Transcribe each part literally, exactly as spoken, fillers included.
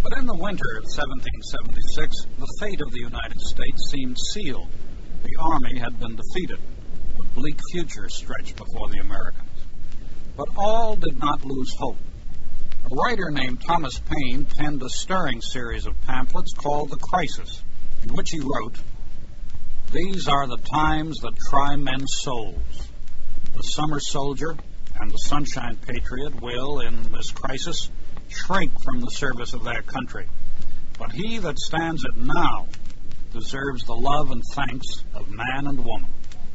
But in the winter of seventeen seventy-six, the fate of the United States seemed sealed. The Army had been defeated. A bleak future stretched before the Americans. But all did not lose hope. A writer named Thomas Paine penned a stirring series of pamphlets called The Crisis, in which he wrote, "These are the times that try men's souls. The summer soldier and the sunshine patriot will, in this crisis, shrink from the service of their country. But he that stands it now deserves the love and thanks of man and woman."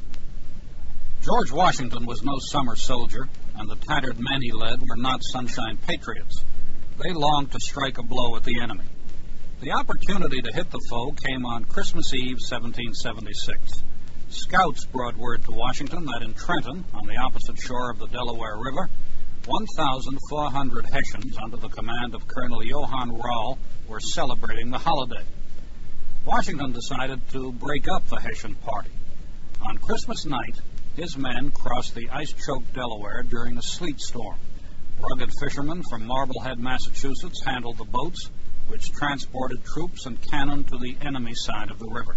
George Washington was no summer soldier, and the tattered men he led were not sunshine patriots. They longed to strike a blow at the enemy. The opportunity to hit the foe came on Christmas Eve, seventeen seventy-six. Scouts brought word to Washington that in Trenton, on the opposite shore of the Delaware River, one thousand four hundred Hessians under the command of Colonel Johann Rall were celebrating the holiday. Washington decided to break up the Hessian party. On Christmas night, his men crossed the ice-choked Delaware during a sleet storm. Rugged fishermen from Marblehead, Massachusetts, handled the boats, which transported troops and cannon to the enemy side of the river.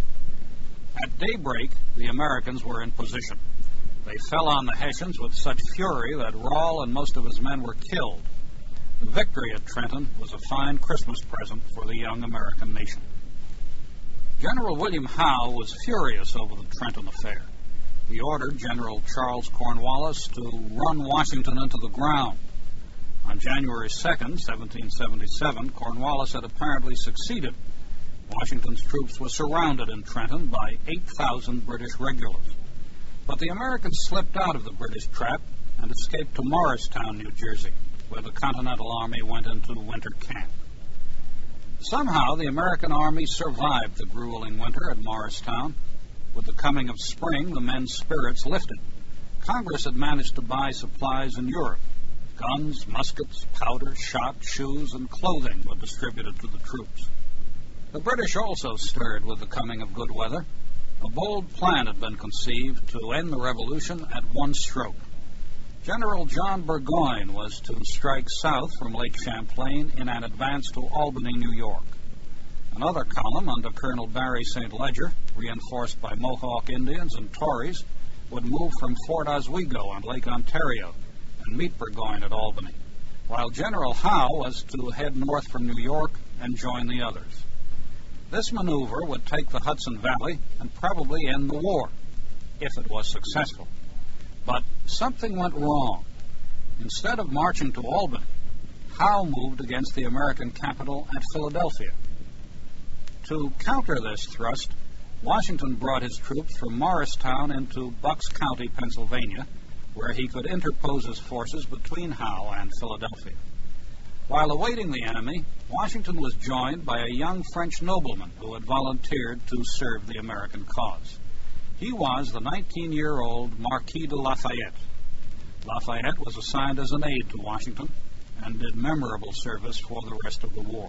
At daybreak, the Americans were in position. They fell on the Hessians with such fury that Rall and most of his men were killed. The victory at Trenton was a fine Christmas present for the young American nation. General William Howe was furious over the Trenton affair. He ordered General Charles Cornwallis to run Washington into the ground. On January second, seventeen seventy-seven, Cornwallis had apparently succeeded. Washington's troops were surrounded in Trenton by eight thousand British regulars. But the Americans slipped out of the British trap and escaped to Morristown, New Jersey, where the Continental Army went into winter camp. Somehow, the American Army survived the grueling winter at Morristown. With the coming of spring, the men's spirits lifted. Congress had managed to buy supplies in Europe. Guns, muskets, powder, shot, shoes, and clothing were distributed to the troops. The British also stirred with the coming of good weather. A bold plan had been conceived to end the Revolution at one stroke. General John Burgoyne was to strike south from Lake Champlain in an advance to Albany, New York. Another column under Colonel Barry Saint Leger, reinforced by Mohawk Indians and Tories, would move from Fort Oswego on Lake Ontario and meet Burgoyne at Albany, while General Howe was to head north from New York and join the others. This maneuver would take the Hudson Valley and probably end the war, if it was successful. But something went wrong. Instead of marching to Albany, Howe moved against the American capital at Philadelphia. To counter this thrust, Washington brought his troops from Morristown into Bucks County, Pennsylvania, where he could interpose his forces between Howe and Philadelphia. While awaiting the enemy, Washington was joined by a young French nobleman who had volunteered to serve the American cause. He was the nineteen-year-old Marquis de Lafayette. Lafayette was assigned as an aide to Washington and did memorable service for the rest of the war.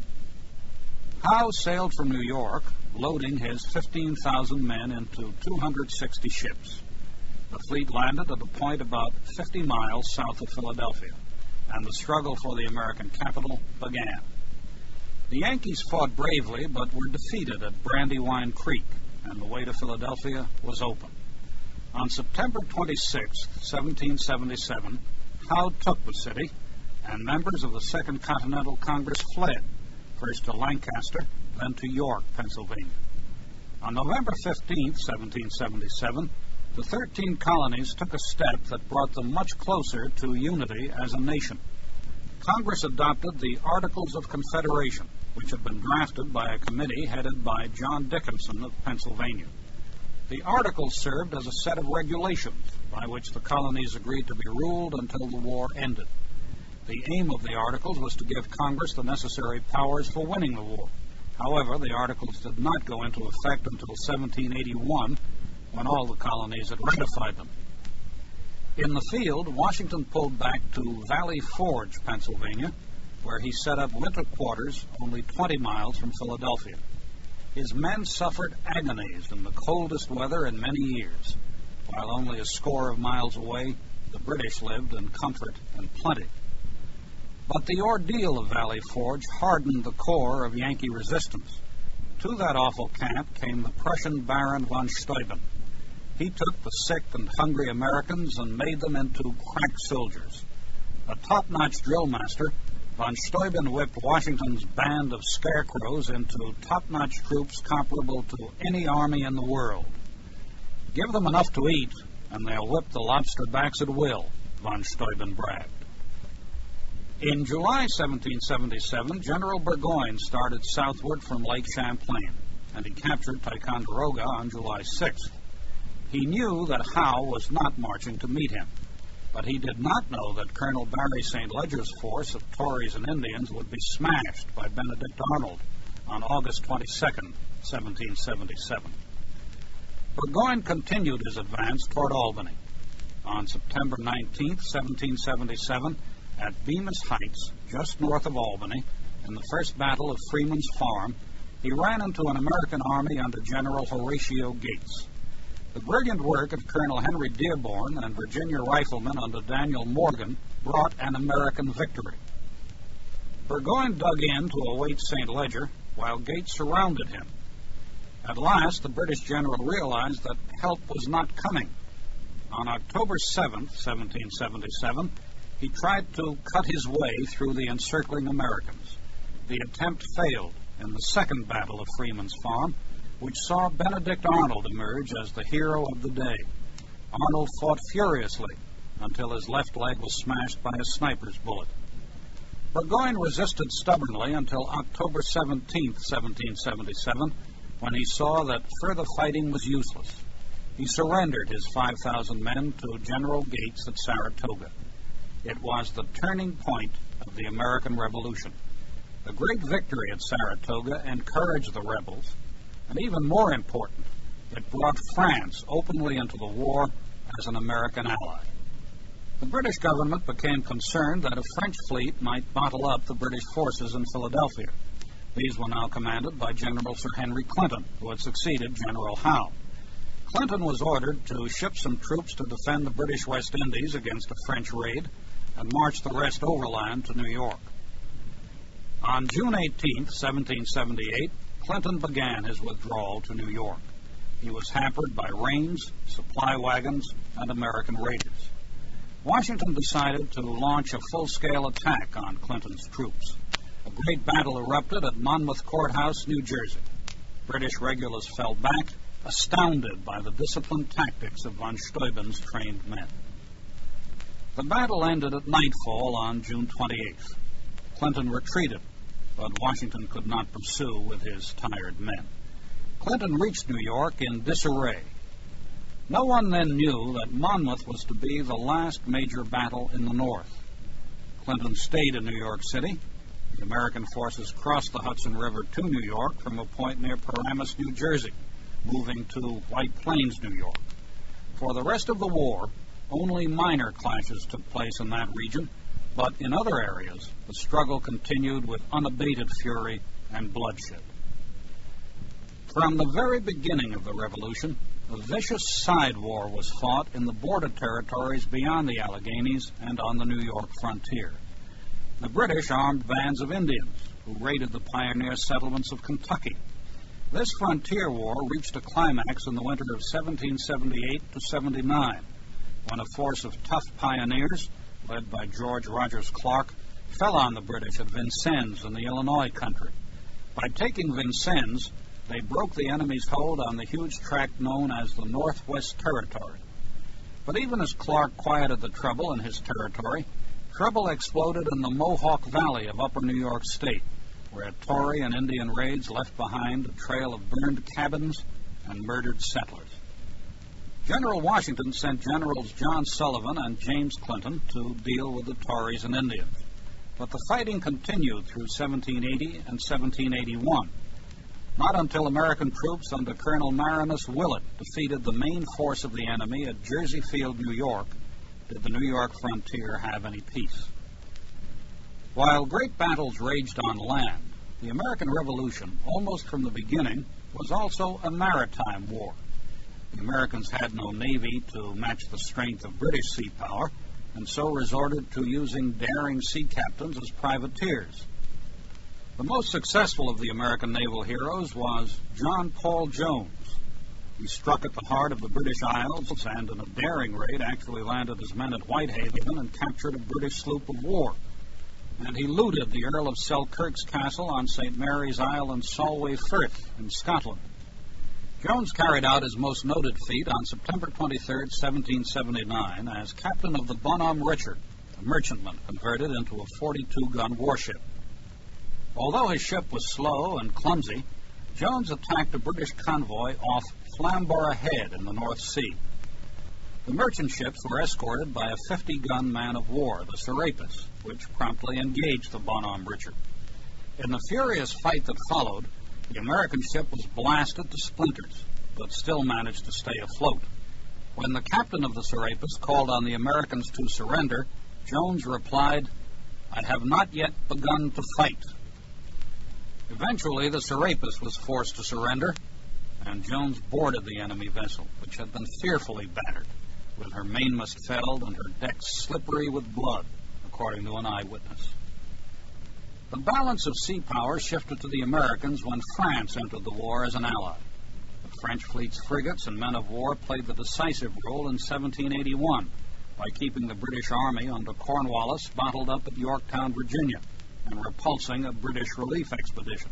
Howe sailed from New York, loading his fifteen thousand men into two hundred sixty ships. The fleet landed at a point about fifty miles south of Philadelphia, and the struggle for the American capital began. The Yankees fought bravely, but were defeated at Brandywine Creek, and the way to Philadelphia was open. On September twenty-sixth, seventeen seventy-seven, Howe took the city, and members of the Second Continental Congress fled, first to Lancaster, then to York, Pennsylvania. On November fifteenth, seventeen seventy-seven, the thirteen colonies took a step that brought them much closer to unity as a nation. Congress adopted the Articles of Confederation, which had been drafted by a committee headed by John Dickinson of Pennsylvania. The Articles served as a set of regulations by which the colonies agreed to be ruled until the war ended. The aim of the Articles was to give Congress the necessary powers for winning the war. However, the Articles did not go into effect until seventeen eighty-one, when all the colonies had ratified them. In the field, Washington pulled back to Valley Forge, Pennsylvania, where he set up winter quarters only twenty miles from Philadelphia. His men suffered agonies in the coldest weather in many years, while only a score of miles away, the British lived in comfort and plenty. But the ordeal of Valley Forge hardened the core of Yankee resistance. To that awful camp came the Prussian Baron von Steuben. He took the sick and hungry Americans and made them into crack soldiers. A top-notch drill master, von Steuben whipped Washington's band of scarecrows into top-notch troops comparable to any army in the world. Give them enough to eat, and they'll whip the lobster backs at will, von Steuben bragged. In July seventeen seventy-seven, General Burgoyne started southward from Lake Champlain, and he captured Ticonderoga on July sixth. He knew that Howe was not marching to meet him, but he did not know that Colonel Barry Saint Leger's force of Tories and Indians would be smashed by Benedict Arnold on August twenty-second, seventeen seventy-seven. Burgoyne continued his advance toward Albany. On September nineteenth, seventeen seventy-seven, at Bemis Heights, just north of Albany, in the first battle of Freeman's Farm, he ran into an American army under General Horatio Gates. The brilliant work of Colonel Henry Dearborn and Virginia riflemen under Daniel Morgan brought an American victory. Burgoyne dug in to await Saint Leger, while Gates surrounded him. At last, the British general realized that help was not coming. On October seventh, seventeen seventy-seven, he tried to cut his way through the encircling Americans. The attempt failed in the second battle of Freeman's Farm, which saw Benedict Arnold emerge as the hero of the day. Arnold fought furiously until his left leg was smashed by a sniper's bullet. Burgoyne resisted stubbornly until October seventeenth, seventeen seventy-seven, when he saw that further fighting was useless. He surrendered his five thousand men to General Gates at Saratoga. It was the turning point of the American Revolution. The great victory at Saratoga encouraged the rebels, and even more important, it brought France openly into the war as an American ally. The British government became concerned that a French fleet might bottle up the British forces in Philadelphia. These were now commanded by General Sir Henry Clinton, who had succeeded General Howe. Clinton was ordered to ship some troops to defend the British West Indies against a French raid and march the rest overland to New York. On June eighteenth, seventeen seventy-eight, Clinton began his withdrawal to New York. He was hampered by rains, supply wagons, and American raiders. Washington decided to launch a full-scale attack on Clinton's troops. A great battle erupted at Monmouth Courthouse, New Jersey. British regulars fell back, astounded by the disciplined tactics of von Steuben's trained men. The battle ended at nightfall on June twenty-eighth. Clinton retreated, but Washington could not pursue with his tired men. Clinton reached New York in disarray. No one then knew that Monmouth was to be the last major battle in the North. Clinton stayed in New York City. The American forces crossed the Hudson River to New York from a point near Paramus, New Jersey, moving to White Plains, New York. For the rest of the war, only minor clashes took place in that region, but in other areas, the struggle continued with unabated fury and bloodshed. From the very beginning of the Revolution, a vicious side war was fought in the border territories beyond the Alleghenies and on the New York frontier. The British armed bands of Indians who raided the pioneer settlements of Kentucky. This frontier war reached a climax in the winter of seventeen seventy-eight to seventy-nine, when a force of tough pioneers, led by George Rogers Clark, fell on the British at Vincennes in the Illinois country. By taking Vincennes, they broke the enemy's hold on the huge tract known as the Northwest Territory. But even as Clark quieted the trouble in his territory, trouble exploded in the Mohawk Valley of upper New York State, where Tory and Indian raids left behind a trail of burned cabins and murdered settlers. General Washington sent Generals John Sullivan and James Clinton to deal with the Tories and Indians. But the fighting continued through seventeen eighty and seventeen eighty-one. Not until American troops under Colonel Marinus Willett defeated the main force of the enemy at Jersey Field, New York, did the New York frontier have any peace. While great battles raged on land, the American Revolution, almost from the beginning, was also a maritime war. The Americans had no navy to match the strength of British sea power, and so resorted to using daring sea captains as privateers. The most successful of the American naval heroes was John Paul Jones. He struck at the heart of the British Isles and in a daring raid actually landed his men at Whitehaven and captured a British sloop of war. And he looted the Earl of Selkirk's castle on Saint Mary's Isle in Solway Firth in Scotland. Jones carried out his most noted feat on September twenty-third, seventeen seventy-nine, as captain of the Bonhomme Richard, a merchantman converted into a forty-two gun warship. Although his ship was slow and clumsy, Jones attacked a British convoy off Flamborough Head in the North Sea. The merchant ships were escorted by a fifty gun man of war, the Serapis, which promptly engaged the Bonhomme Richard. In the furious fight that followed, the American ship was blasted to splinters, but still managed to stay afloat. When the captain of the Serapis called on the Americans to surrender, Jones replied, "I have not yet begun to fight." Eventually, the Serapis was forced to surrender, and Jones boarded the enemy vessel, which had been fearfully battered, with her mainmast felled and her decks slippery with blood, according to an eyewitness. The balance of sea power shifted to the Americans when France entered the war as an ally. The French fleet's frigates and men of war played the decisive role in seventeen eighty-one by keeping the British Army under Cornwallis bottled up at Yorktown, Virginia, and repulsing a British relief expedition.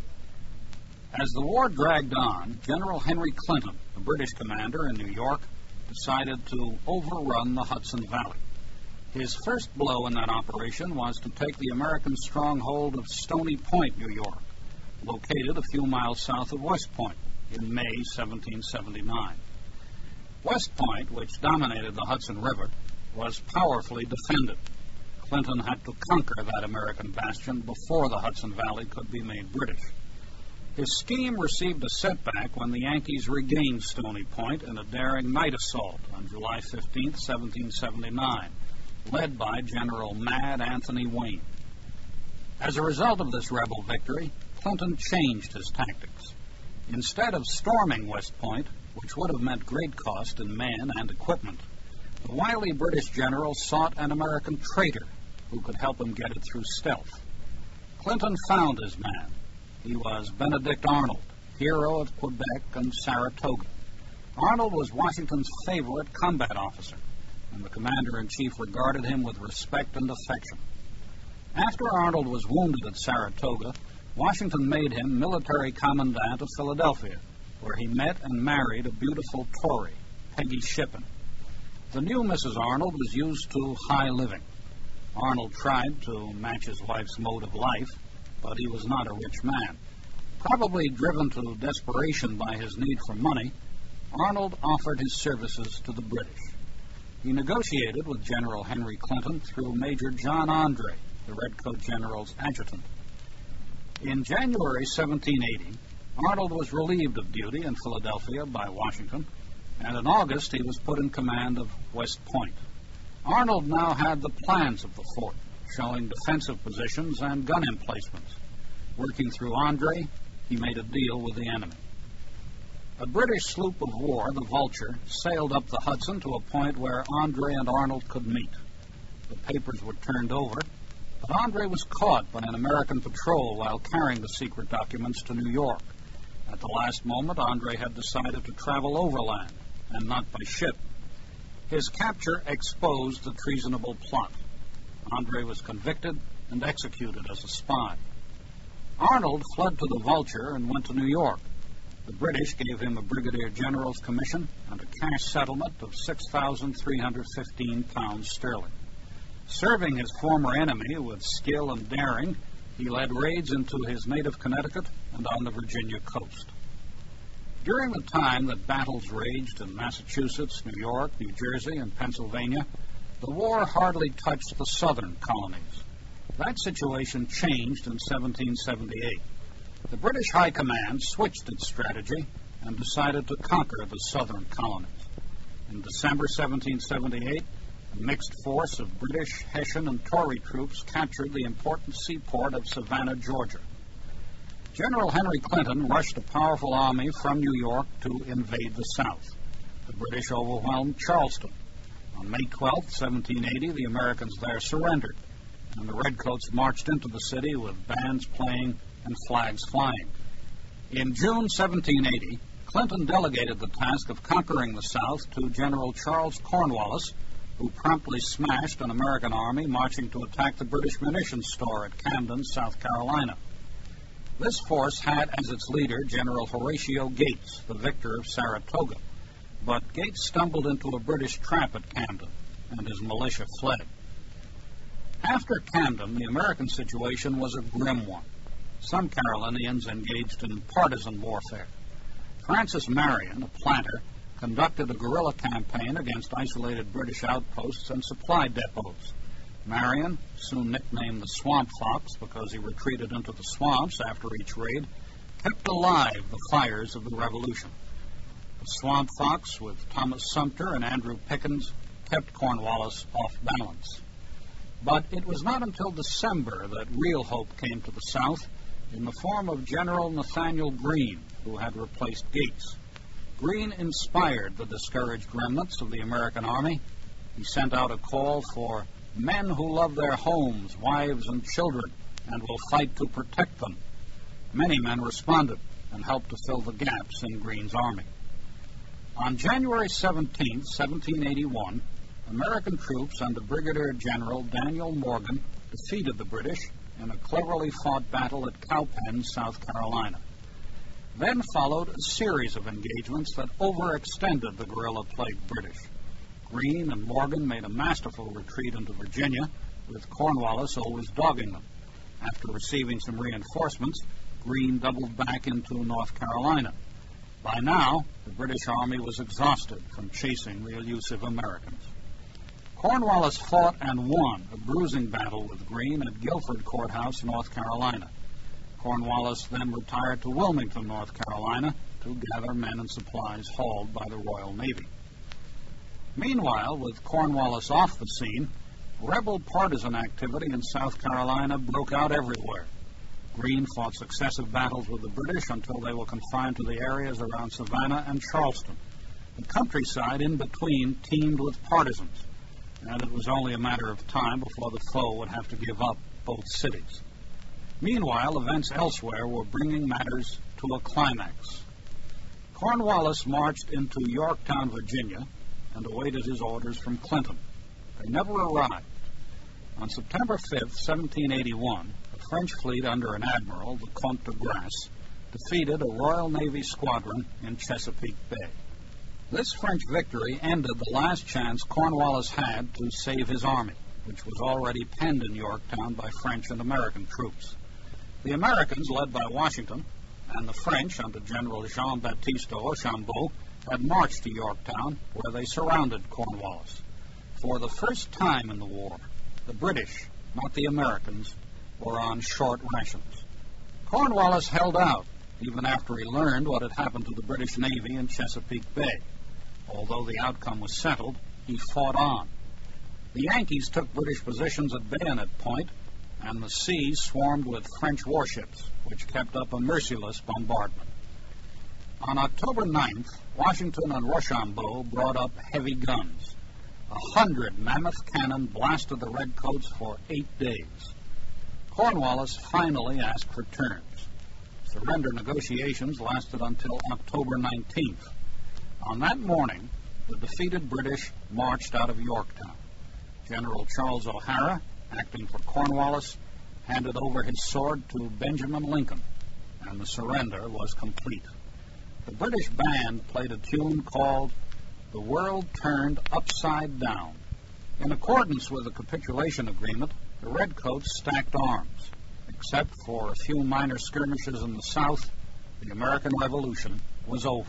As the war dragged on, General Henry Clinton, a British commander in New York, decided to overrun the Hudson Valley. His first blow in that operation was to take the American stronghold of Stony Point, New York, located a few miles south of West Point, in May seventeen seventy-nine. West Point, which dominated the Hudson River, was powerfully defended. Clinton had to conquer that American bastion before the Hudson Valley could be made British. His scheme received a setback when the Yankees regained Stony Point in a daring night assault on July fifteenth, seventeen seventy-nine, led by General Mad Anthony Wayne. As a result of this rebel victory, Clinton changed his tactics. Instead of storming West Point, which would have meant great cost in men and equipment, the wily British general sought an American traitor who could help him get it through stealth. Clinton found his man. He was Benedict Arnold, hero of Quebec and Saratoga. Arnold was Washington's favorite combat officer, and the commander-in-chief regarded him with respect and affection. After Arnold was wounded at Saratoga, Washington made him military commandant of Philadelphia, where he met and married a beautiful Tory, Peggy Shippen. The new Missus Arnold was used to high living. Arnold tried to match his wife's mode of life, but he was not a rich man. Probably driven to desperation by his need for money, Arnold offered his services to the British. He negotiated with General Henry Clinton through Major John Andre, the Redcoat General's adjutant. In January seventeen eighty, Arnold was relieved of duty in Philadelphia by Washington, and in August he was put in command of West Point. Arnold now had the plans of the fort, showing defensive positions and gun emplacements. Working through Andre, he made a deal with the enemy. A British sloop of war, the Vulture, sailed up the Hudson to a point where Andre and Arnold could meet. The papers were turned over, but Andre was caught by an American patrol while carrying the secret documents to New York. At the last moment, Andre had decided to travel overland and not by ship. His capture exposed the treasonable plot. Andre was convicted and executed as a spy. Arnold fled to the Vulture and went to New York. The British gave him a brigadier general's commission and a cash settlement of six thousand three hundred fifteen pounds sterling. Serving his former enemy with skill and daring, he led raids into his native Connecticut and on the Virginia coast. During the time that battles raged in Massachusetts, New York, New Jersey, and Pennsylvania, the war hardly touched the southern colonies. That situation changed in seventeen seventy-eight. The British High Command switched its strategy and decided to conquer the southern colonies. In December seventeen seventy-eight, a mixed force of British, Hessian, and Tory troops captured the important seaport of Savannah, Georgia. General Henry Clinton rushed a powerful army from New York to invade the South. The British overwhelmed Charleston. On May twelfth, seventeen eighty, the Americans there surrendered, and the Redcoats marched into the city with bands playing and flags flying. In June seventeen eighty, Clinton delegated the task of conquering the South to General Charles Cornwallis, who promptly smashed an American army marching to attack the British munitions store at Camden, South Carolina. This force had as its leader General Horatio Gates, the victor of Saratoga, but Gates stumbled into a British trap at Camden, and his militia fled. After Camden, the American situation was a grim one. Some Carolinians engaged in partisan warfare. Francis Marion, a planter, conducted a guerrilla campaign against isolated British outposts and supply depots. Marion, soon nicknamed the Swamp Fox because he retreated into the swamps after each raid, kept alive the fires of the Revolution. The Swamp Fox, with Thomas Sumter and Andrew Pickens, kept Cornwallis off balance. But it was not until December that real hope came to the South in the form of General Nathaniel Greene, who had replaced Gates. Greene inspired the discouraged remnants of the American army. He sent out a call for men who love their homes, wives, and children, and will fight to protect them. Many men responded and helped to fill the gaps in Greene's army. On January seventeenth, seventeen eighty-one, American troops under Brigadier General Daniel Morgan defeated the British in a cleverly fought battle at Cowpen, South Carolina. Then followed a series of engagements that overextended the guerrilla-plagued British. Greene and Morgan made a masterful retreat into Virginia, with Cornwallis always dogging them. After receiving some reinforcements, Greene doubled back into North Carolina. By now, the British Army was exhausted from chasing the elusive Americans. Cornwallis fought and won a bruising battle with Greene at Guilford Courthouse, North Carolina. Cornwallis then retired to Wilmington, North Carolina, to gather men and supplies hauled by the Royal Navy. Meanwhile, with Cornwallis off the scene, rebel partisan activity in South Carolina broke out everywhere. Greene fought successive battles with the British until they were confined to the areas around Savannah and Charleston. The countryside in between teemed with partisans, and it was only a matter of time before the foe would have to give up both cities. Meanwhile, events elsewhere were bringing matters to a climax. Cornwallis marched into Yorktown, Virginia, and awaited his orders from Clinton. They never arrived. On September fifth, seventeen eighty-one, a French fleet under an admiral, the Comte de Grasse, defeated a Royal Navy squadron in Chesapeake Bay. This French victory ended the last chance Cornwallis had to save his army, which was already penned in Yorktown by French and American troops. The Americans, led by Washington, and the French, under General Jean-Baptiste d'Archambault, had marched to Yorktown, where they surrounded Cornwallis. For the first time in the war, the British, not the Americans, were on short rations. Cornwallis held out, even after he learned what had happened to the British Navy in Chesapeake Bay. Although the outcome was settled, he fought on. The Yankees took British positions at Bayonet Point, and the sea swarmed with French warships, which kept up a merciless bombardment. On October ninth, Washington and Rochambeau brought up heavy guns. A hundred mammoth cannon blasted the Redcoats for eight days. Cornwallis finally asked for terms. Surrender negotiations lasted until October nineteenth. On that morning, the defeated British marched out of Yorktown. General Charles O'Hara, acting for Cornwallis, handed over his sword to Benjamin Lincoln, and the surrender was complete. The British band played a tune called "The World Turned Upside Down." In accordance with the capitulation agreement, the Redcoats stacked arms. Except for a few minor skirmishes in the South, the American Revolution was over.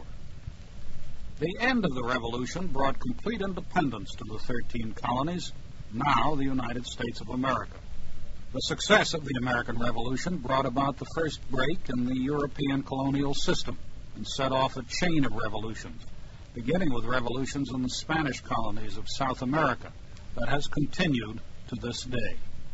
The end of the Revolution brought complete independence to the thirteen colonies, now the United States of America. The success of the American Revolution brought about the first break in the European colonial system and set off a chain of revolutions, beginning with revolutions in the Spanish colonies of South America that has continued to this day.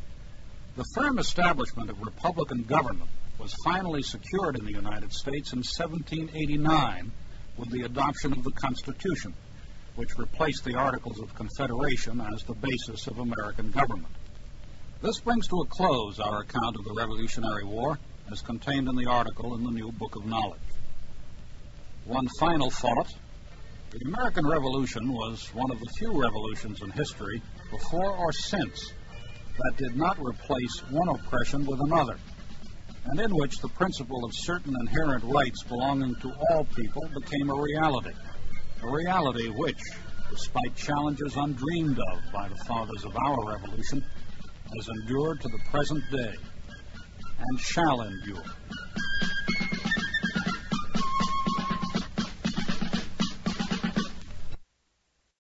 The firm establishment of republican government was finally secured in the United States in seventeen eighty-nine with the adoption of the Constitution. which replaced the Articles of Confederation as the basis of American government. This brings to a close our account of the Revolutionary War as contained in the article in the New Book of Knowledge. One final thought. The American Revolution was one of the few revolutions in history, before or since, that did not replace one oppression with another, and in which the principle of certain inherent rights belonging to all people became a reality, a reality which, despite challenges undreamed of by the fathers of our revolution, has endured to the present day and shall endure.